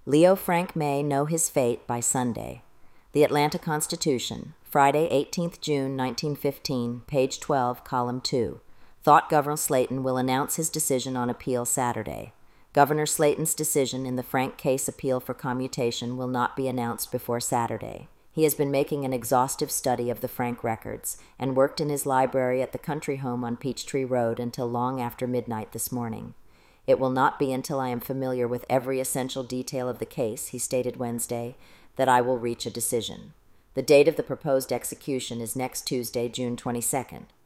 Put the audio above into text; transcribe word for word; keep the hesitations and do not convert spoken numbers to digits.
Leo Frank may know his fate by Sunday. The Atlanta Constitution, Friday, eighteenth June, nineteen fifteen, page twelve, column two. Thought Governor Slaton will announce his decision on appeal Saturday. Governor Slaton's decision in the Frank case appeal for commutation will not be announced before Saturday. He has been making an exhaustive study of the Frank records and worked in his library at the country home on Peachtree Road until long after midnight this morning. It will not be until I am familiar with every essential detail of the case, he stated Wednesday, that I will reach a decision. The date of the proposed execution is next Tuesday, June twenty-second.